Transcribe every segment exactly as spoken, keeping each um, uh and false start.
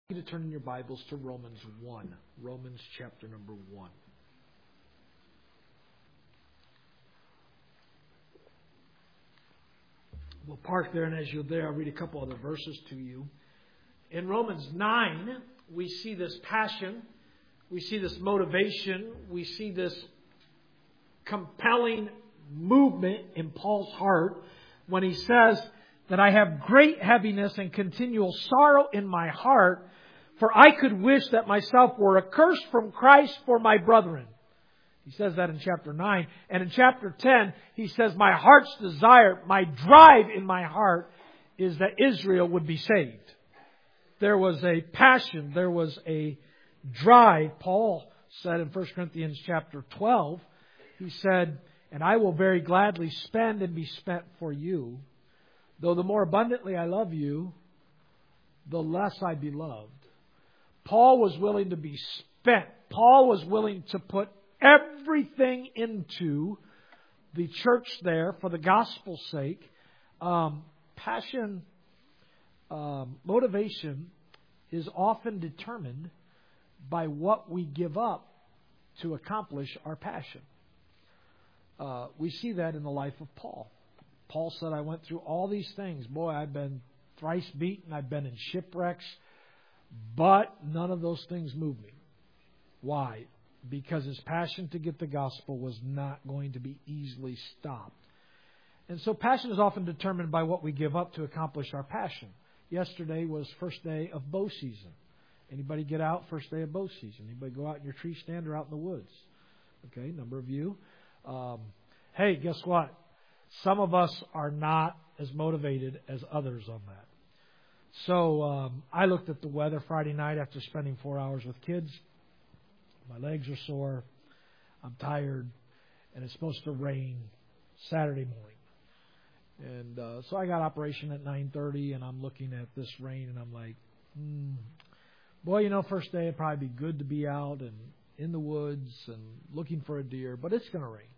You to turn in your Bibles to Romans one. Romans chapter number one. We'll park there, and as you're there, I'll read a couple other verses to you. In Romans nine, we see this passion, we see this motivation, we see this compelling movement in Paul's heart when he says that I have great heaviness and continual sorrow in my heart, for I could wish that myself were accursed from Christ for my brethren. He says that in chapter nine. And in chapter ten, he says, my heart's desire, my drive in my heart is that Israel would be saved. There was a passion, there was a drive. Paul said in First Corinthians chapter twelve, he said, and I will very gladly spend and be spent for you. Though the more abundantly I love you, the less I be loved. Paul was willing to be spent. Paul was willing to put everything into the church there for the gospel's sake. Um, passion, um, motivation is often determined by what we give up to accomplish our passion. Uh, we see that in the life of Paul. Paul said, I went through all these things. Boy, I've been thrice beaten. I've been in shipwrecks. But none of those things moved me. Why? Because his passion to get the gospel was not going to be easily stopped. And so passion is often determined by what we give up to accomplish our passion. Yesterday was first day of bow season. Anybody get out first day of bow season? Anybody go out in your tree stand or out in the woods? Okay, number of you. Um, hey, guess what? Some of us are not as motivated as others on that. So um, I looked at the weather Friday night after spending four hours with kids. My legs are sore. I'm tired. And it's supposed to rain Saturday morning. And uh, so I got operation at nine thirty, and I'm looking at this rain, and I'm like, hmm, boy, you know, first day it'd probably be good to be out and in the woods and looking for a deer, but it's going to rain.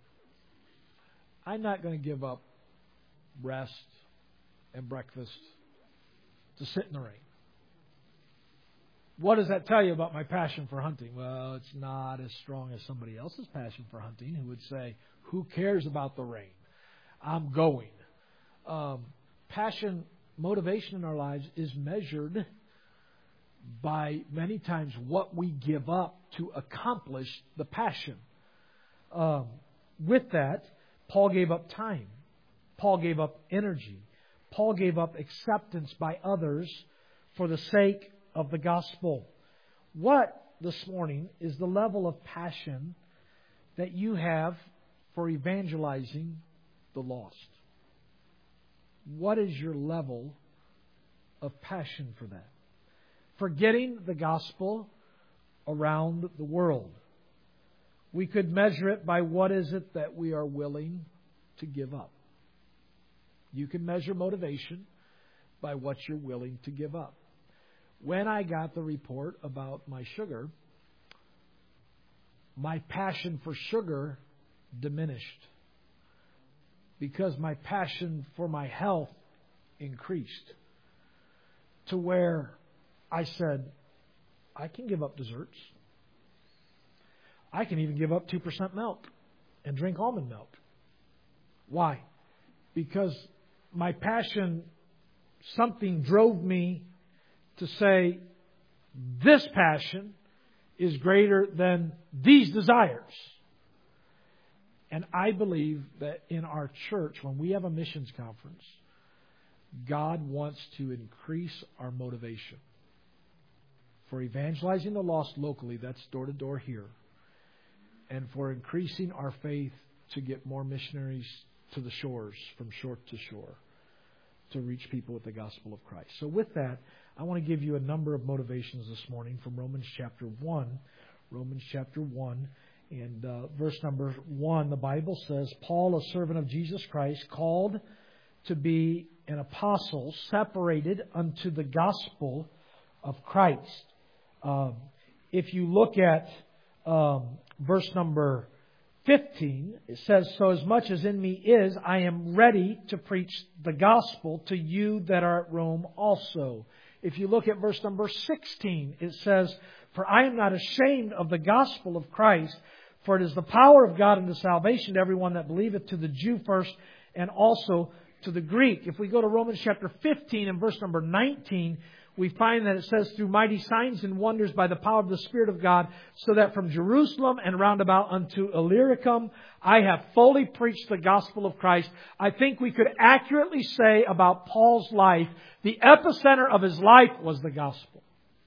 I'm not going to give up rest and breakfast to sit in the rain. What does that tell you about my passion for hunting? Well, it's not as strong as somebody else's passion for hunting who would say, who cares about the rain? I'm going. Um, passion, motivation in our lives is measured by many times what we give up to accomplish the passion. Um, with that, Paul gave up time. Paul gave up energy. Paul gave up acceptance by others for the sake of the gospel. What, this morning, is the level of passion that you have for evangelizing the lost? What is your level of passion for that? For getting the gospel around the world. We could measure it by what is it that we are willing to give up. You can measure motivation by what you're willing to give up. When I got the report about my sugar, my passion for sugar diminished because my passion for my health increased to where I said, I can give up desserts. I can even give up two percent milk and drink almond milk. Why? Because my passion, something drove me to say, this passion is greater than these desires. And I believe that in our church, when we have a missions conference, God wants to increase our motivation. For evangelizing the lost locally, that's door to door here. And for increasing our faith to get more missionaries to the shores, from shore to shore, to reach people with the gospel of Christ. So with that, I want to give you a number of motivations this morning from Romans chapter one. Romans chapter one and uh, verse number one, the Bible says, Paul, a servant of Jesus Christ, called to be an apostle, separated unto the gospel of Christ. Um, if you look at um, verse number fifteen, it says, so as much as in me is, I am ready to preach the gospel to you that are at Rome also. If you look at verse number sixteen, it says, "For I am not ashamed of the gospel of Christ, for it is the power of God unto salvation to everyone that believeth, to the Jew first, and also to the Greek." If we go to Romans chapter fifteen and verse number nineteen, we find that it says, "Through mighty signs and wonders by the power of the Spirit of God, so that from Jerusalem and round about unto Illyricum, I have fully preached the gospel of Christ." I think we could accurately say about Paul's life, the epicenter of his life was the gospel.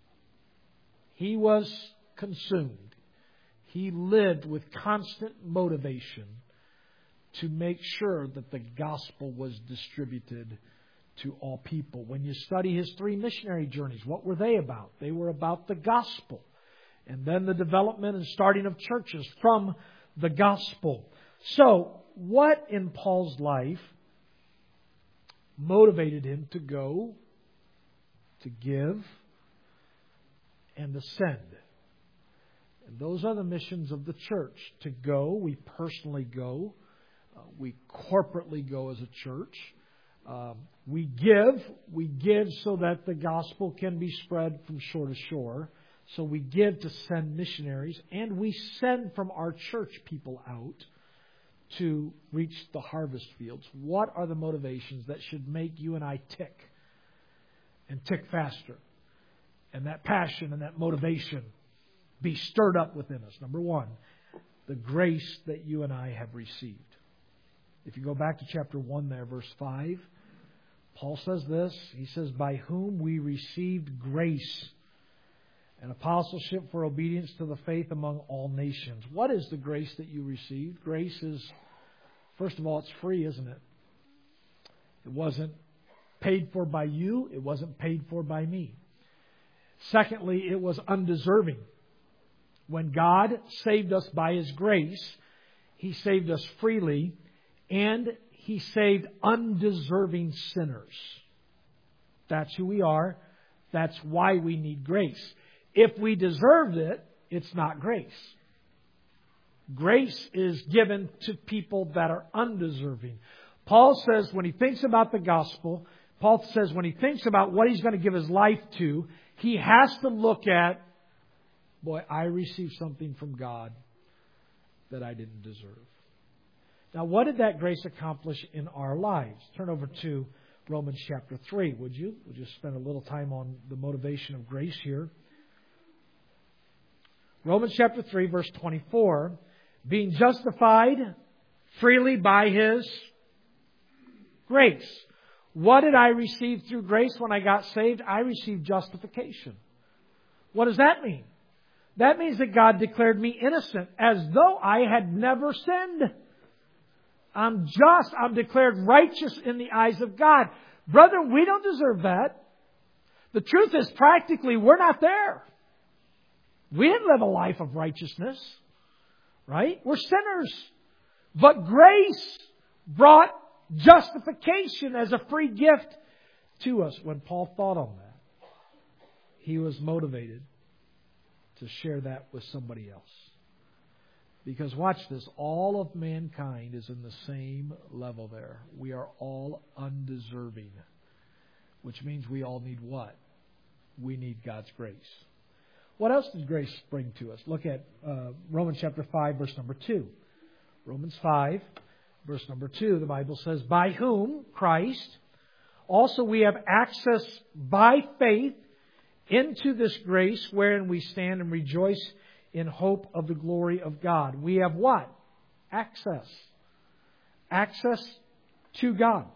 He was consumed. He lived with constant motivation to make sure that the gospel was distributed to all people. When you study his three missionary journeys, what were they about? They were about the gospel. And then the development and starting of churches from the gospel. So, what in Paul's life motivated him to go, to give, and to send? And those are the missions of the church. To go, we personally go. Uh, we corporately go as a church. Um, we give. We give so that the gospel can be spread from shore to shore. So we give to send missionaries. And we send from our church people out to reach the harvest fields. What are the motivations that should make you and I tick? And tick faster. And that passion and that motivation be stirred up within us. Number one, the grace that you and I have received. If you go back to chapter one there, verse five, Paul says this. He says, "By whom we received grace and apostleship for obedience to the faith among all nations." What is the grace that you received? Grace is, first of all, it's free, isn't it? It wasn't paid for by you. It wasn't paid for by me. Secondly, it was undeserving. When God saved us by His grace, He saved us freely, and He saved undeserving sinners. That's who we are. That's why we need grace. If we deserved it, it's not grace. Grace is given to people that are undeserving. Paul says when he thinks about the gospel, Paul says when he thinks about what he's going to give his life to, he has to look at, boy, I received something from God that I didn't deserve. Now, what did that grace accomplish in our lives? Turn over to Romans chapter three, would you? We'll just spend a little time on the motivation of grace here. Romans chapter three, verse twenty-four. Being justified freely by His grace. What did I receive through grace when I got saved? I received justification. What does that mean? That means that God declared me innocent as though I had never sinned. I'm just, I'm declared righteous in the eyes of God. Brother, we don't deserve that. The truth is, practically, we're not there. We didn't live a life of righteousness, right? We're sinners. But grace brought justification as a free gift to us. When Paul thought on that, he was motivated to share that with somebody else. Because watch this, all of mankind is in the same level there. We are all undeserving. Which means we all need what? We need God's grace. What else did grace bring to us? Look at uh, Romans chapter five, verse number two. Romans five, verse number two, the Bible says, "By whom, Christ, also we have access by faith into this grace wherein we stand and rejoice in hope of the glory of God." We have what? Access. Access to God.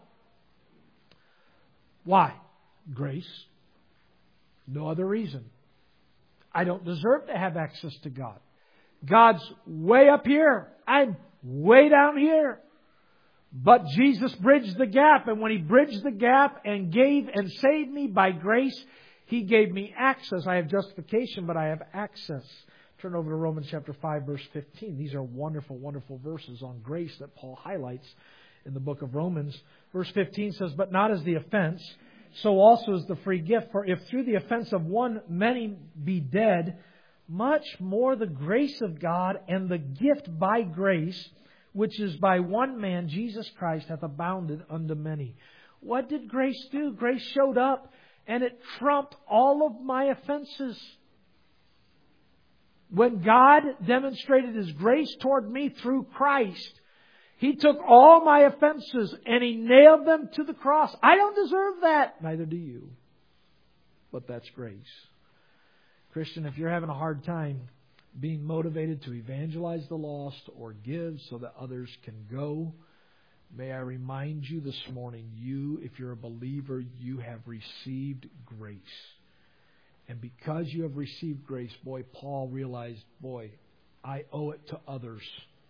Why? Grace. No other reason. I don't deserve to have access to God. God's way up here. I'm way down here. But Jesus bridged the gap. And when He bridged the gap and gave and saved me by grace, He gave me access. I have justification, but I have access. Turn over to Romans chapter five, verse fifteen. These are wonderful, wonderful verses on grace that Paul highlights in the book of Romans. Verse fifteen says, "But not as the offense, so also is the free gift. For if through the offense of one many be dead, much more the grace of God and the gift by grace, which is by one man, Jesus Christ, hath abounded unto many." What did grace do? Grace showed up and it trumped all of my offenses. When God demonstrated His grace toward me through Christ, He took all my offenses and He nailed them to the cross. I don't deserve that. Neither do you. But that's grace. Christian, if you're having a hard time being motivated to evangelize the lost or give so that others can go, may I remind you this morning, you, if you're a believer, you have received grace. And because you have received grace, boy, Paul realized, boy, I owe it to others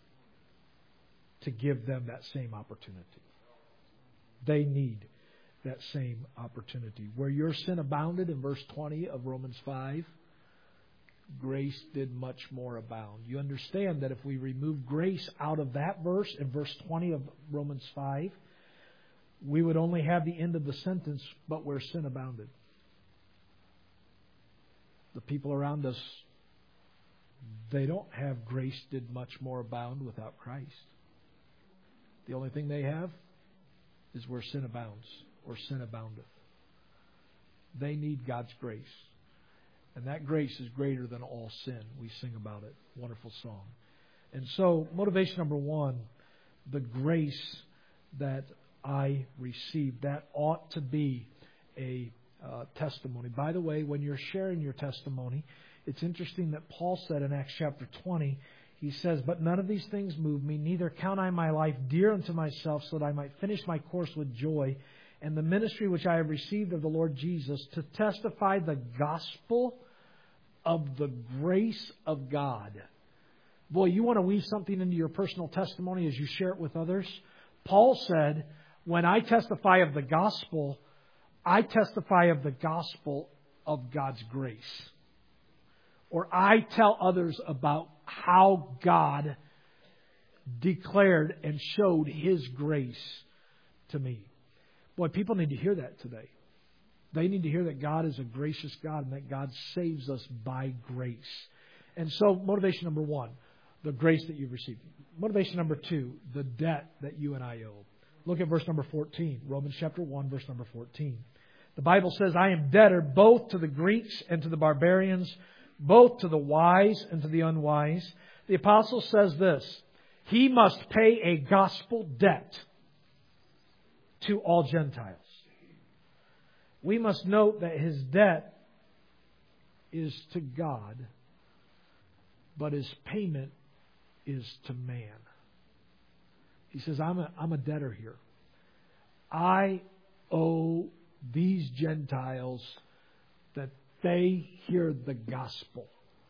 to give them that same opportunity. They need that same opportunity. Where your sin abounded in verse twenty of Romans five, grace did much more abound. You understand that if we remove grace out of that verse in verse twenty of Romans five, we would only have the end of the sentence, but where sin abounded. The people around us, they don't have grace did much more abound without Christ. The only thing they have is where sin abounds or sin aboundeth. They need God's grace. And that grace is greater than all sin. We sing about it. Wonderful song. And so, motivation number one, the grace that I received. That ought to be a uh, testimony. By the way, when you're sharing your testimony, it's interesting that Paul said in Acts chapter twenty, he says, "But none of these things move me, neither count I my life dear unto myself, so that I might finish my course with joy, and the ministry which I have received of the Lord Jesus, to testify the gospel of the grace of God." Boy, you want to weave something into your personal testimony as you share it with others? Paul said, when I testify of the gospel, I testify of the gospel of God's grace. Or I tell others about how God declared and showed His grace to me. Boy, people need to hear that today. They need to hear that God is a gracious God and that God saves us by grace. And so, motivation number one, the grace that you've received. Motivation number two, the debt that you and I owe. Look at verse number fourteen. Romans chapter one, verse number fourteen. The Bible says, "I am debtor both to the Greeks and to the barbarians, both to the wise and to the unwise." The apostle says this, he must pay a gospel debt to all Gentiles. We must note that his debt is to God, but his payment is to man. He says, I'm a, I'm a debtor here. I owe these Gentiles that they hear the gospel.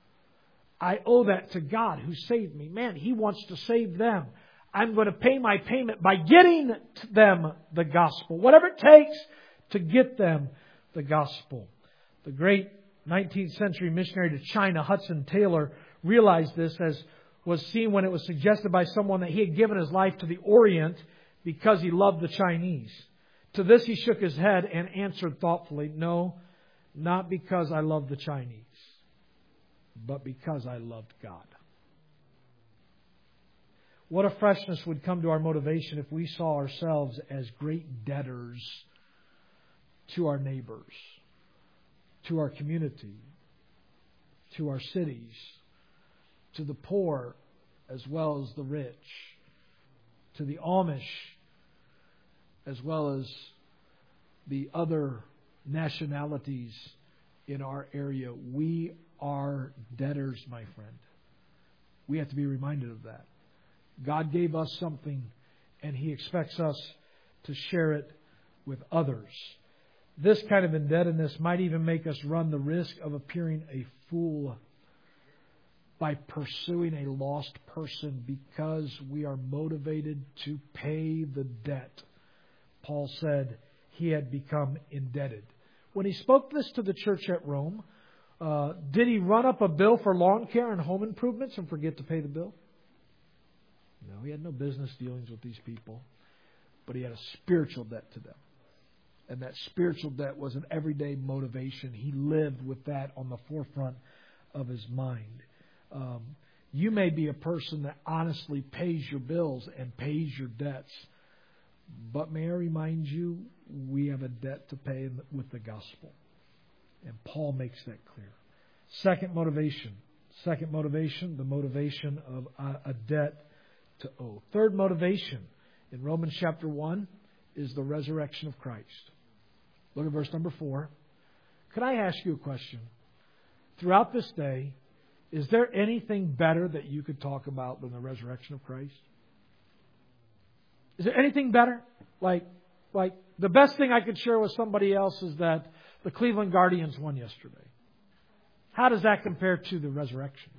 I owe that to God who saved me. Man, He wants to save them. I'm going to pay my payment by getting them the gospel. Whatever it takes to get them the gospel. The great nineteenth century missionary to China, Hudson Taylor, realized this, as was seen when it was suggested by someone that he had given his life to the Orient because he loved the Chinese. To this he shook his head and answered thoughtfully, "No, not because I love the Chinese, but because I loved God." What a freshness would come to our motivation if we saw ourselves as great debtors to our neighbors, to our community, to our cities, to the poor as well as the rich, to the Amish as well as the other nationalities in our area. We are debtors, my friend. We have to be reminded of that. God gave us something, and He expects us to share it with others. This kind of indebtedness might even make us run the risk of appearing a fool by pursuing a lost person because we are motivated to pay the debt. Paul said he had become indebted. When he spoke this to the church at Rome, uh, did he run up a bill for lawn care and home improvements and forget to pay the bill? No, he had no business dealings with these people, but he had a spiritual debt to them. And that spiritual debt was an everyday motivation. He lived with that on the forefront of his mind. Um, you may be a person that honestly pays your bills and pays your debts, But may I remind you, we have a debt to pay with the gospel. And Paul makes that clear. Second motivation. Second motivation, the motivation of a debt to owe. Third motivation in Romans chapter one is the resurrection of Christ. Look at verse number four. Could I ask you a question? Throughout this day, is there anything better that you could talk about than the resurrection of Christ? Is there anything better? Like, like the best thing I could share with somebody else is that the Cleveland Guardians won yesterday. How does that compare to the resurrection?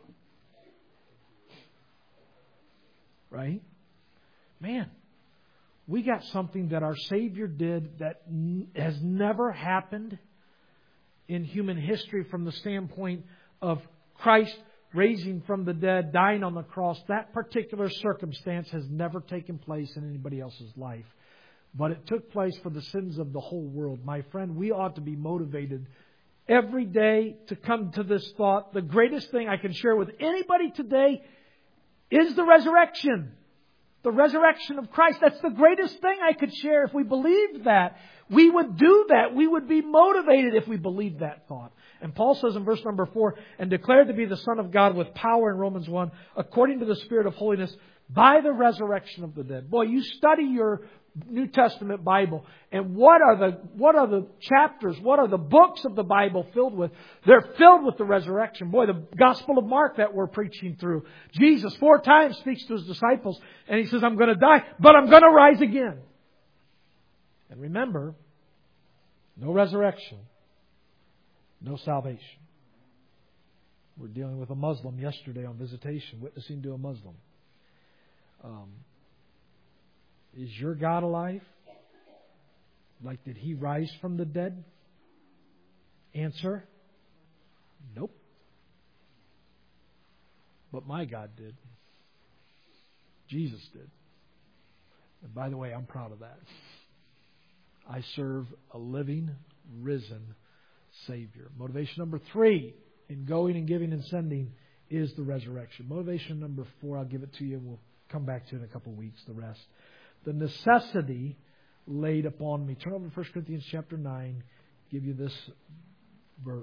Right? Man, we got something that our Savior did that has never happened in human history from the standpoint of Christ raising from the dead, dying on the cross. That particular circumstance has never taken place in anybody else's life. But it took place for the sins of the whole world. My friend, we ought to be motivated every day to come to this thought. The greatest thing I can share with anybody today is the resurrection. The resurrection of Christ. That's the greatest thing I could share. If we believed that, we would do that. We would be motivated if we believed that thought. And Paul says in verse number four, and declared to be the Son of God with power in Romans one, according to the Spirit of holiness, by the resurrection of the dead. Boy, you study your New Testament Bible, and what are the what are the chapters, what are the books of the Bible filled with? They're filled with the resurrection. Boy, the Gospel of Mark that we're preaching through. Jesus four times speaks to His disciples, and He says, I'm going to die, but I'm going to rise again. And remember, no resurrection, no salvation. We're dealing with a Muslim yesterday on visitation, witnessing to a Muslim. Um, is your God alive? Like, did He rise from the dead? Answer, nope. But my God did. Jesus did. And by the way, I'm proud of that. I serve a living, risen Savior. Motivation number three in going and giving and sending is the resurrection. Motivation number four, I'll give it to you and we'll come back to it in a couple of weeks, the rest. The necessity laid upon me. Turn over to First Corinthians chapter nine. Give you this verse.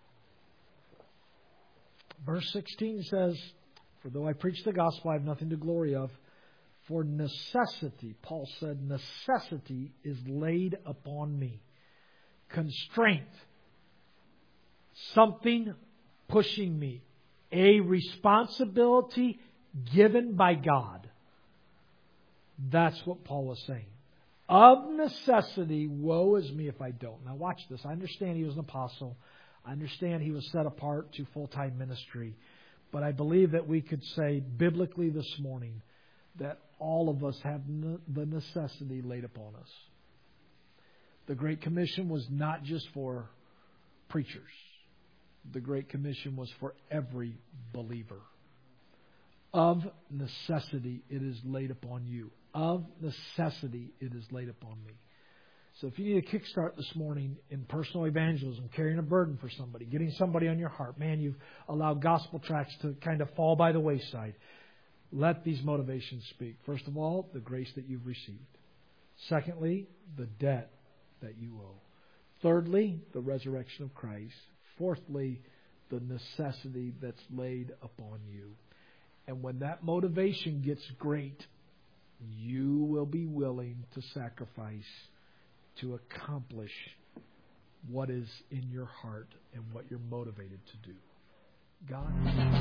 Verse sixteen says, for though I preach the gospel, I have nothing to glory of. For necessity, Paul said, necessity is laid upon me. Constraint. Something pushing me. A responsibility given by God. That's what Paul was saying. Of necessity, woe is me if I don't. Now watch this. I understand he was an apostle. I understand he was set apart to full-time ministry. But I believe that we could say biblically this morning that all of us have the necessity laid upon us. The Great Commission was not just for preachers. The Great Commission was for every believer. Of necessity, it is laid upon you. Of necessity, it is laid upon me. So if you need a kickstart this morning in personal evangelism, carrying a burden for somebody, getting somebody on your heart, man, you've allowed gospel tracts to kind of fall by the wayside. Let these motivations speak. First of all, the grace that you've received. Secondly, the debt that you owe. Thirdly, the resurrection of Christ. Fourthly, the necessity that's laid upon you. And when that motivation gets great, you will be willing to sacrifice to accomplish what is in your heart and what you're motivated to do. God.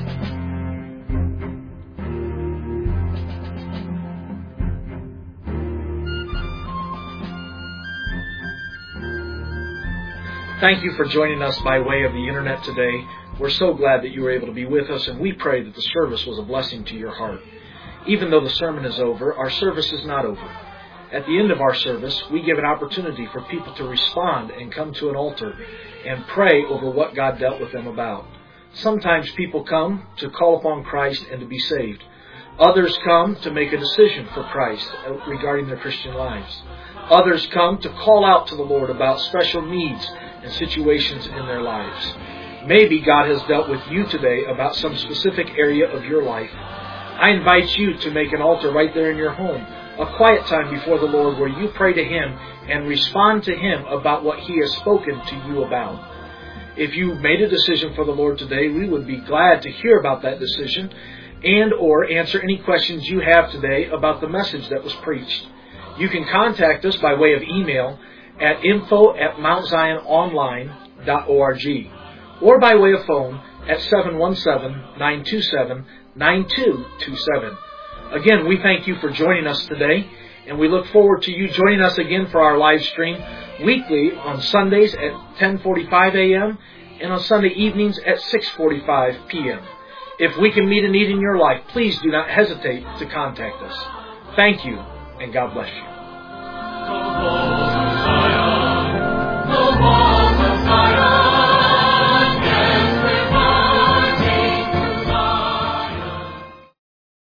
Thank you for joining us by way of the internet today. We're so glad that you were able to be with us, and we pray that the service was a blessing to your heart. Even though the sermon is over, our service is not over. At the end of our service, we give an opportunity for people to respond and come to an altar and pray over what God dealt with them about. Sometimes people come to call upon Christ and to be saved. Others come to make a decision for Christ regarding their Christian lives. Others come to call out to the Lord about special needs and situations in their lives. Maybe God has dealt with you today about some specific area of your life. I invite you to make an altar right there in your home, a quiet time before the Lord where you pray to Him and respond to Him about what He has spoken to you about. If you made a decision for the Lord today, we would be glad to hear about that decision and or answer any questions you have today about the message that was preached. You can contact us by way of email at info at mount zion online dot org or by way of phone at seven one seven, nine two seven, nine two two seven. Again, we thank you for joining us today, and we look forward to you joining us again for our live stream weekly on Sundays at ten forty-five a.m. and on Sunday evenings at six forty-five p.m. If we can meet a need in your life, please do not hesitate to contact us. Thank you, and God bless you.